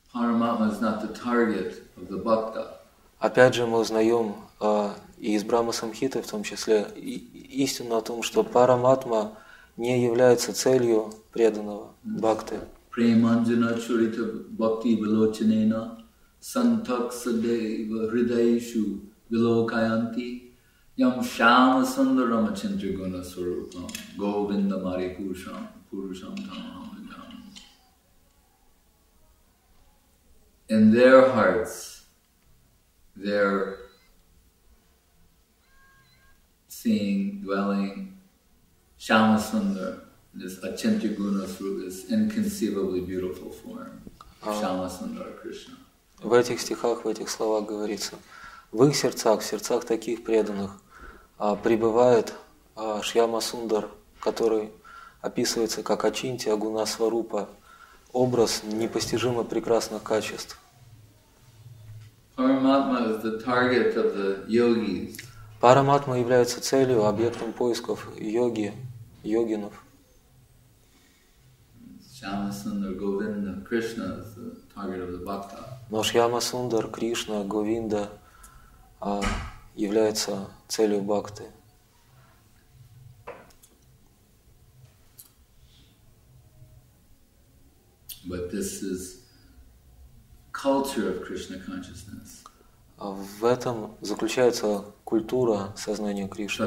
Paramatma is not the target of the bhakta. Опять же, мы узнаем и из Брахма Самхиты, в том числе, истину о том, что Параматма не является целью преданного бхакты. Premanjana churita bhakti vilochanena santak sadeva hridayeshu vilokayanti yam shama sundaram achindra guna swarupam govinda mari purusham tamaham. In their hearts, they're seeing, dwelling, Shama Sundar, this Achintya Guna Swarupa, this inconceivably beautiful form of Shama Sundar Krishna. В этих стихах, в этих словах говорится, в их сердцах, в сердцах таких преданных, пребывает Шьяма Сундар, который описывается как Ачинтья Гуна Сварупа, образ непостижимо прекрасных качеств. Paramatma is the target of the yogis. Параматма является целью, объектом поисков йогинов. Shama Sundar Govinda Krishna is the target of the bhakta. Но Шьяма Сундар, Кришна, Говинда является целью бхакты. But this is culture of Krishna consciousness. В этом заключается культура сознания Кришны.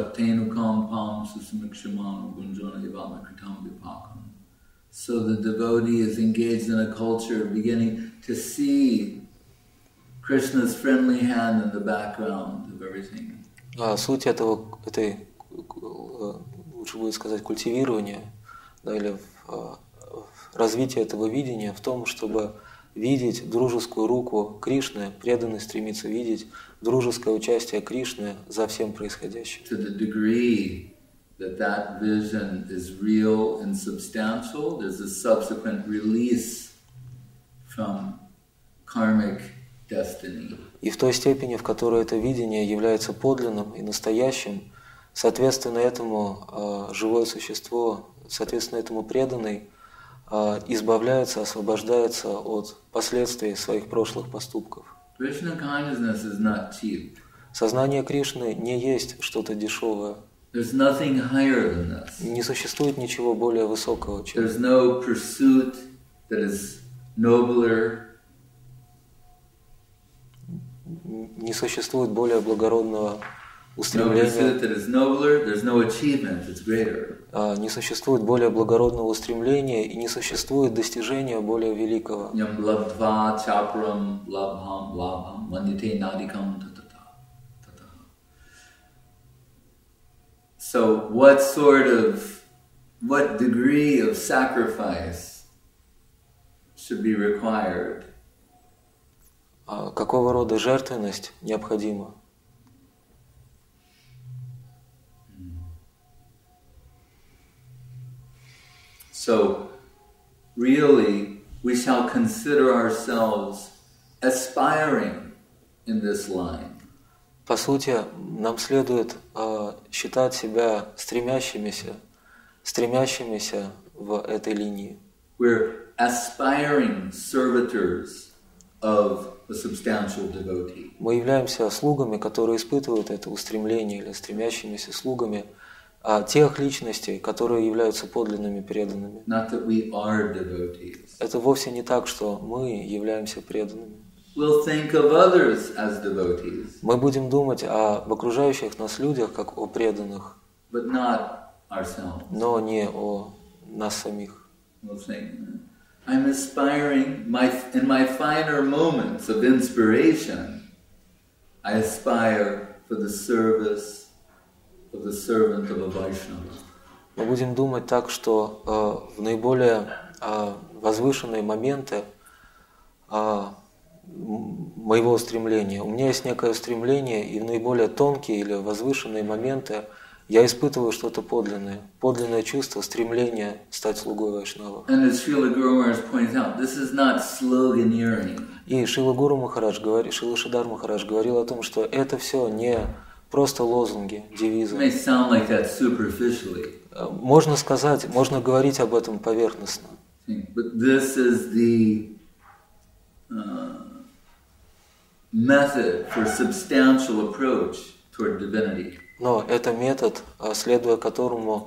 So the devotee is engaged in a culture beginning to see Krishna's friendly hand in the background of everything. Суть этой, лучше будет сказать, культивирования, да, или развития этого видения в том, чтобы видеть дружескую руку Кришны, преданный стремится видеть дружеское участие Кришны за всем происходящим. To the degree that vision is real and substantial, there's a subsequent release from karmic destiny. И в той степени, в которой это видение является подлинным и настоящим, соответственно этому живое существо, соответственно этому преданный, избавляется, освобождается от последствий своих прошлых поступков. Сознание Кришны не есть что-то дешевое. Не существует ничего более высокого, чем. Не существует более благородного устремления. Не существует более благородного устремления и не существует достижения более великого. So what degree of sacrifice should be required? Какого рода жертвенность необходима? So, really, we shall consider ourselves aspiring in this line. По сути, нам следует считать себя стремящимися в этой линии. We're aspiring servitors of a substantial devotee. Мы являемся слугами, которые испытывают это устремление, или стремящимися слугами тех личностей, которые являются подлинными преданными. Not that we are devotees. Это вовсе не так, что мы являемся преданными. We'll think of others as devotees. Мы будем думать об окружающих нас людях как о преданных, but not ourselves. Но не о нас самих. We'll think, I'm aspiring in my finer moments of inspiration. I aspire for the service of the servant of a Vaishnava. Мы будем думать так, что в наиболее возвышенные моменты моего устремления, у меня есть некое устремление, и в наиболее тонкие или возвышенные моменты я испытываю что-то подлинное чувство, стремление стать слугой Вайшнава. И Шрила Гуру Махарадж говорит, Шрила Шридар Махарадж говорил о том, что это все не просто лозунги, девизы. Можно сказать, можно говорить об этом поверхностно. method for substantial approach toward divinity. Но это метод, следуя которому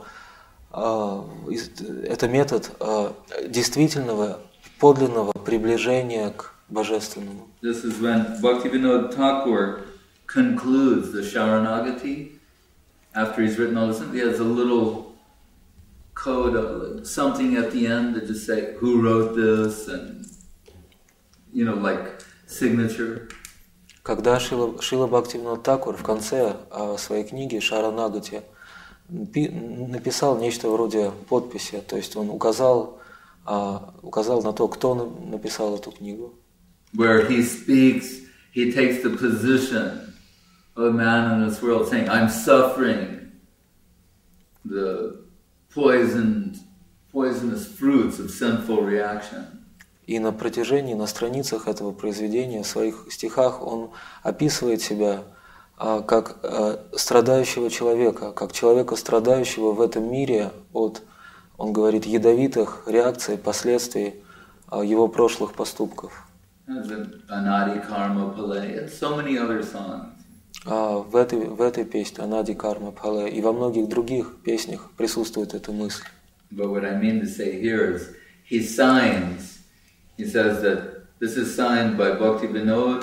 это метод действительного, подлинного приближения к божественному. This is when Bhaktivinoda Thakur concludes the Sharanagati. After he's written all this, he has a little code, something at the end that just say who wrote this, and like signature. Когда Шрила Бхактивинода Тхакур в конце своей книги Шаранагати написал нечто вроде подписи, то есть он указал на то, кто написал эту книгу. Where he speaks, he takes the position of a man in this world saying, I'm suffering the poisonous fruits of sinful reaction. И на страницах этого произведения, в своих стихах, он описывает себя как страдающего человека, как человека, страдающего в этом мире от, он говорит, ядовитых реакций, последствий его прошлых поступков. Anadi Karma Pale, and so many other songs. В этой песне Анади Карма Пале и во многих других песнях присутствует эта мысль. But what I mean to say here is, he says that this is signed by Bhaktivinoda,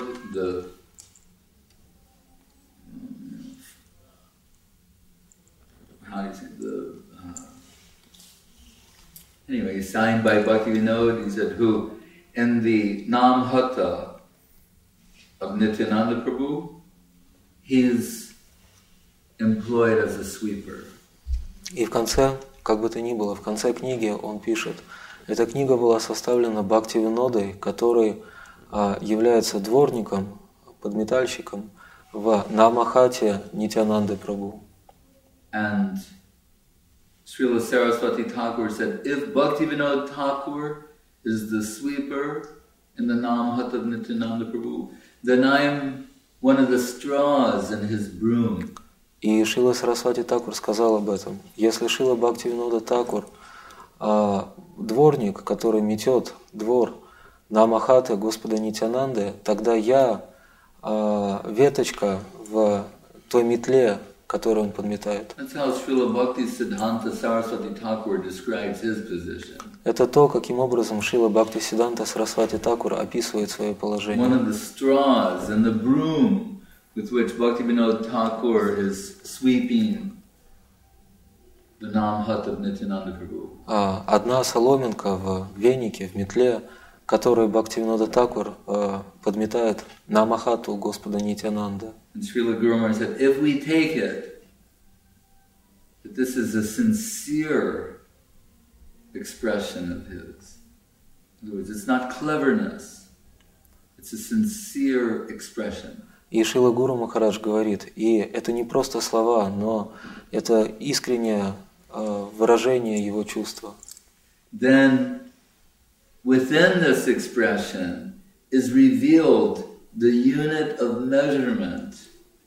anyway, he's signed by Bhaktivinoda, he said, who in the Nam Hata of Nityananda Prabhu, he's employed as a sweeper. И в конце, как бы то ни было, в конце книги он пишет, эта книга была составлена Бхактивинодой, который является дворником, подметальщиком в Намахате Нитянанды Прабhu. And Srila Saraswati Thakur said, if Bhaktivinoda Thakur is the sweeper in the Namhat of Nityananda Prabhu, then I am one of the straws in his broom. И Шрила Сарасвати Такур сказал об этом. Если Шрила Бхактивинода Такур дворник, который метет двор Намахаты Господа Нитянанды, тогда я веточка в той метле, которую он подметает. Это то, каким образом Шрила Бхактисиддханта Сарасвати Такур описывает свое положение. One of the straws in the broom with which Bhaktivinoda Thakur is sweeping the Namhat of Nityananda Prabhu. Одна соломинка в венике, в метле, которой Бхактивинода Такур подметает Намахату Господа Нитянанда. And Srila Guru Maharaj said, if we take it, that this is a sincere expression of his. In other words, it's not cleverness, it's a sincere expression. И Шрила Гуру Махарадж говорит, и это не просто слова, но это искреннее выражение его чувства. Then, within this expression is revealed the unit of measurement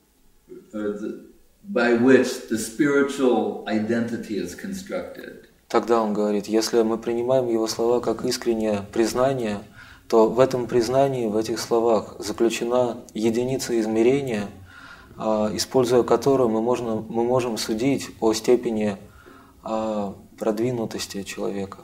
by which the spiritual identity is constructed. Тогда он говорит, если мы принимаем его слова как искреннее признание, то в этом признании, в этих словах заключена единица измерения, используя которую мы можем судить о степени продвинутости человека.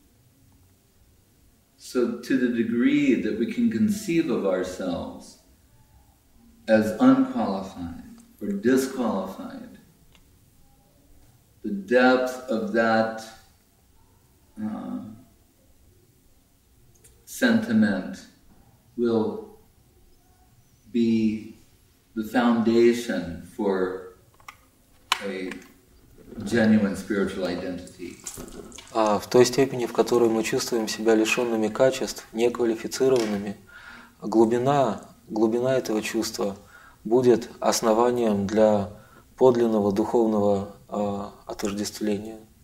So to the degree that we can conceive of ourselves as unqualified or disqualified, the depth of that sentiment will be the foundation for a genuine spiritual identity. В той степени, в которой мы чувствуем себя лишенными качеств, неквалифицированными, глубина этого чувства будет основанием для подлинного духовного отождествления.